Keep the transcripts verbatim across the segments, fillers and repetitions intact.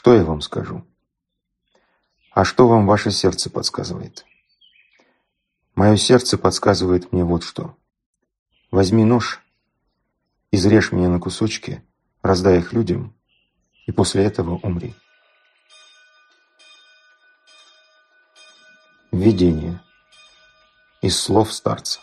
Что я вам скажу? А что вам ваше сердце подсказывает? Мое сердце подсказывает мне вот что. Возьми нож, изрежь меня на кусочки, раздай их людям, и после этого умри. Введение. Из слов старца.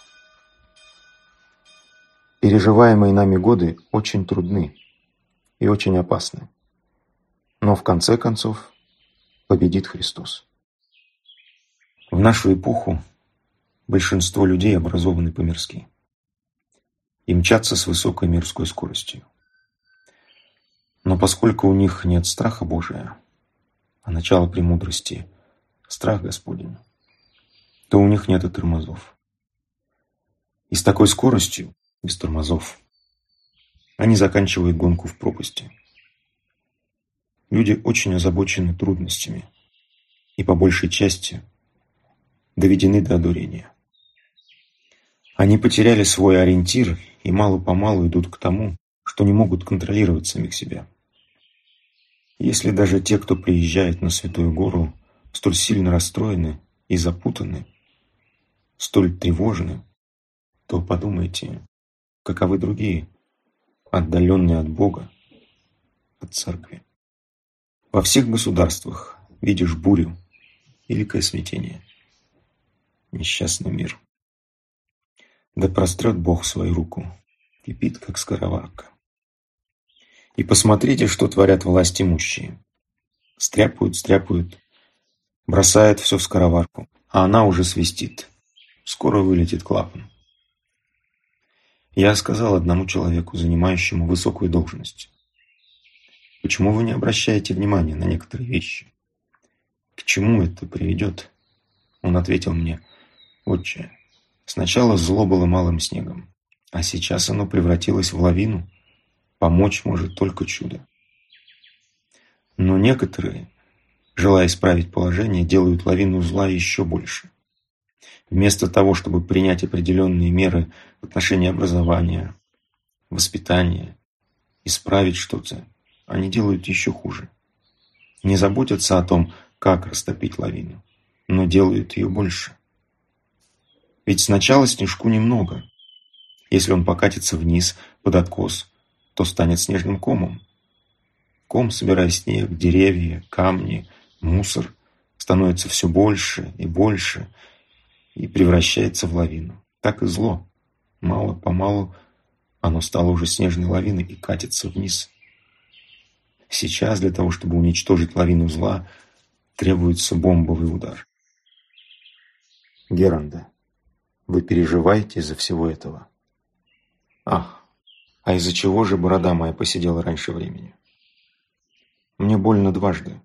Переживаемые нами годы очень трудны и очень опасны. Но в конце концов победит Христос. В нашу эпоху большинство людей образованы по-мирски и мчатся с высокой мирской скоростью. Но поскольку у них нет страха Божия, а начало премудрости – страх Господень, то у них нет и тормозов. И с такой скоростью, без тормозов, они заканчивают гонку в пропасти. Люди очень озабочены трудностями и по большей части доведены до одурения. Они потеряли свой ориентир и мало-помалу идут к тому, что не могут контролировать самих себя. Если даже те, кто приезжает на Святую Гору, столь сильно расстроены и запутаны, столь тревожны, то подумайте, каковы другие, отдаленные от Бога, от Церкви. Во всех государствах видишь бурю, великое смятение, несчастный мир. Да прострет Бог свою руку, кипит, как скороварка. И посмотрите, что творят власть имущие. Стряпают, стряпают, бросают все в скороварку, а она уже свистит. Скоро вылетит клапан. Я сказал одному человеку, занимающему высокую должность: почему вы не обращаете внимания на некоторые вещи? К чему это приведет? Он ответил мне: отче, сначала зло было малым снегом, а сейчас оно превратилось в лавину. Помочь может только чудо. Но некоторые, желая исправить положение, делают лавину зла еще больше. Вместо того, чтобы принять определенные меры в отношении образования, воспитания, исправить что-то, они делают еще хуже. Не заботятся о том, как растопить лавину, но делают ее больше. Ведь сначала снежку немного. Если он покатится вниз под откос, то станет снежным комом. Ком, собирая снег, деревья, камни, мусор, становится все больше и больше и превращается в лавину. Так и зло. Мало-помалу оно стало уже снежной лавиной и катится вниз. Сейчас для того, чтобы уничтожить лавину зла, требуется бомбовый удар. Геранда, вы переживаете из-за всего этого? Ах, а из-за чего же борода моя посидела раньше времени? Мне больно дважды.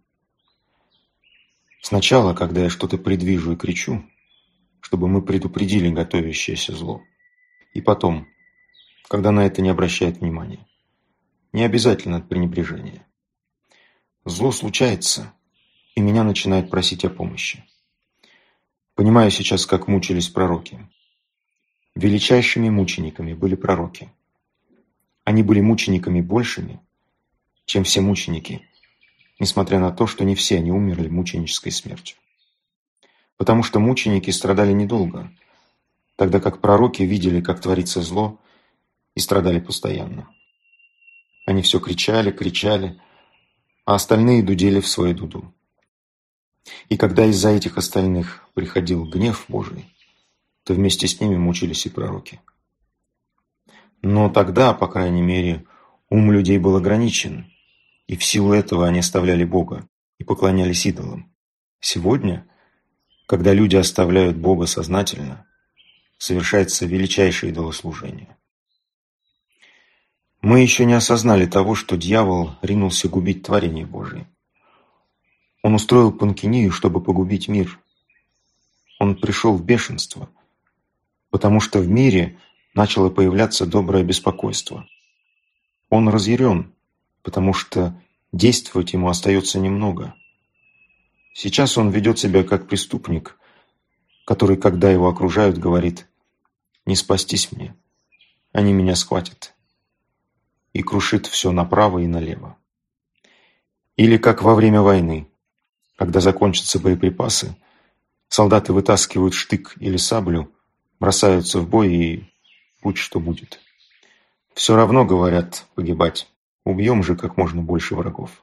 Сначала, когда я что-то предвижу и кричу, чтобы мы предупредили готовящееся зло. И потом, когда на это не обращают внимания. Не обязательно от пренебрежения. Зло случается, и меня начинает просить о помощи. Понимаю сейчас, как мучились пророки. Величайшими мучениками были пророки. Они были мучениками большими, чем все мученики, несмотря на то, что не все они умерли мученической смертью. Потому что мученики страдали недолго, тогда как пророки видели, как творится зло, и страдали постоянно. Они все кричали, кричали, а остальные дудели в свою дуду. И когда из-за этих остальных приходил гнев Божий, то вместе с ними мучились и пророки. Но тогда, по крайней мере, ум людей был ограничен, и в силу этого они оставляли Бога и поклонялись идолам. Сегодня, когда люди оставляют Бога сознательно, совершается величайшее идолослужение. Мы еще не осознали того, что дьявол ринулся губить творение Божие. Он устроил панкинию, чтобы погубить мир. Он пришел в бешенство, потому что в мире начало появляться доброе беспокойство. Он разъярен, потому что действовать ему остается немного. Сейчас он ведет себя как преступник, который, когда его окружают, говорит: «Не спастись мне, они меня схватят», и крушит все направо и налево. Или как во время войны, когда закончатся боеприпасы, солдаты вытаскивают штык или саблю, бросаются в бой и будь что будет. Все равно, говорят, погибать. Убьем же как можно больше врагов.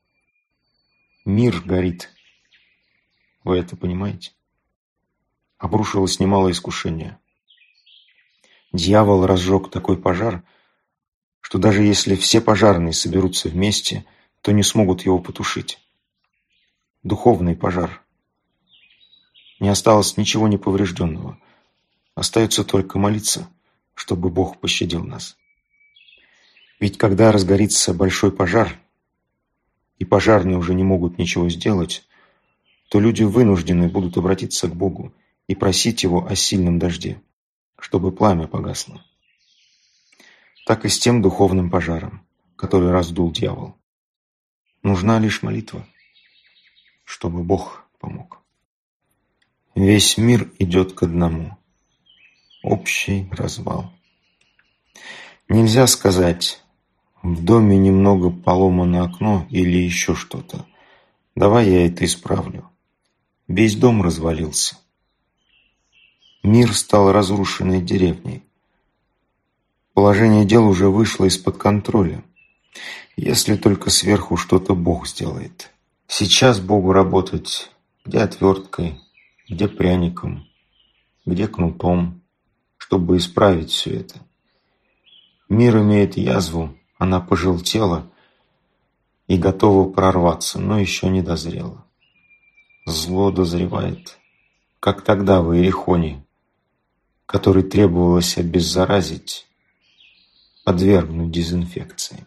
Мир горит. Вы это понимаете? Обрушилось немало искушения. Дьявол разжег такой пожар, что даже если все пожарные соберутся вместе, то не смогут его потушить. Духовный пожар. Не осталось ничего неповрежденного. Остается только молиться, чтобы Бог пощадил нас. Ведь когда разгорится большой пожар, и пожарные уже не могут ничего сделать, то люди вынуждены будут обратиться к Богу и просить Его о сильном дожде, чтобы пламя погасло. Так и с тем духовным пожаром, который раздул дьявол. Нужна лишь молитва, чтобы Бог помог. Весь мир идет к одному. Общий развал. Нельзя сказать, в доме немного поломано окно или еще что-то. Давай я это исправлю. Весь дом развалился. Мир стал разрушенной деревней. Положение дел уже вышло из-под контроля. Если только сверху что-то Бог сделает. Сейчас Богу работать где отверткой, где пряником, где кнутом, чтобы исправить все это. Мир имеет язву, она пожелтела и готова прорваться, но еще не дозрела. Зло дозревает, как тогда в Иерихоне, который требовалось обеззаразить, подвергнуть дезинфекции.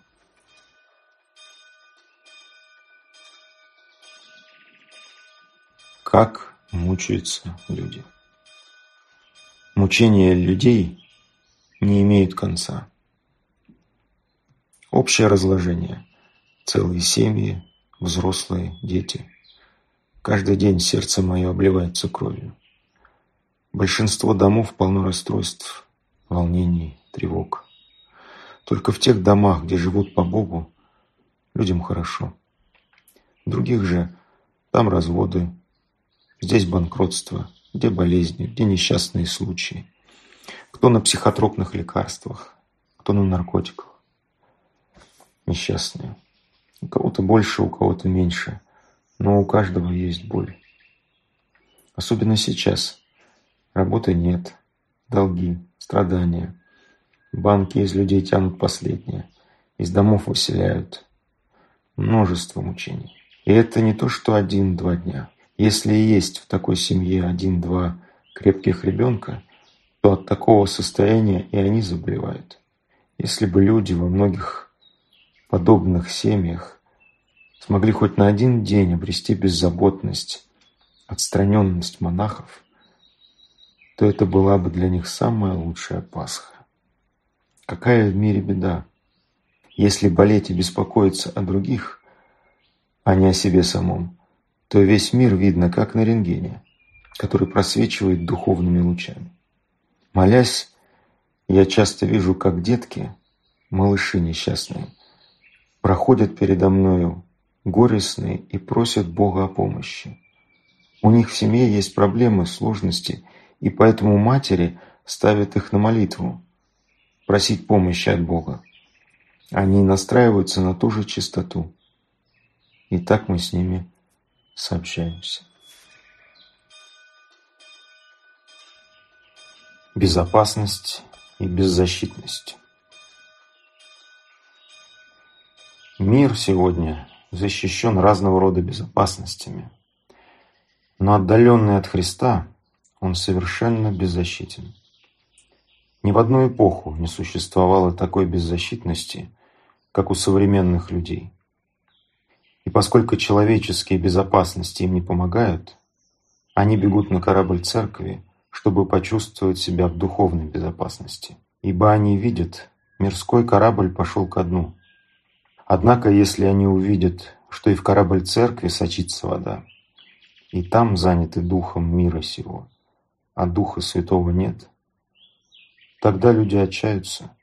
Как мучаются люди. Мучения людей не имеют конца. Общее разложение. Целые семьи, взрослые, дети. Каждый день сердце мое обливается кровью. Большинство домов полно расстройств, волнений, тревог. Только в тех домах, где живут по Богу, людям хорошо. В других же там разводы, здесь банкротство, где болезни, где несчастные случаи. Кто на психотропных лекарствах, кто на наркотиках. Несчастные. У кого-то больше, у кого-то меньше, но у каждого есть боль. Особенно сейчас. Работы нет, долги, страдания. Банки из людей тянут последнее, из домов выселяют. Множество мучений. И это не то, что один-два дня. Если и есть в такой семье один-два крепких ребенка, то от такого состояния и они заболевают. Если бы люди во многих подобных семьях смогли хоть на один день обрести беззаботность, отстраненность монахов, то это была бы для них самая лучшая Пасха. Какая в мире беда, если болеть и беспокоиться о других, а не о себе самом, то весь мир видно, как на рентгене, который просвечивает духовными лучами. Молясь, я часто вижу, как детки, малыши несчастные, проходят передо мною горестные и просят Бога о помощи. У них в семье есть проблемы, сложности, и поэтому матери ставят их на молитву, просить помощи от Бога. Они настраиваются на ту же частоту. И так мы с ними сообщаемся. Безопасность и беззащитность. Мир сегодня защищен разного рода безопасностями, но отдаленный от Христа он совершенно беззащитен. Ни в одну эпоху не существовало такой беззащитности, как у современных людей. И поскольку человеческие безопасности им не помогают, они бегут на корабль церкви, чтобы почувствовать себя в духовной безопасности. Ибо они видят, мирской корабль пошел ко дну. Однако, если они увидят, что и в корабль церкви сочится вода, и там заняты духом мира сего, а Духа Святого нет, тогда люди отчаются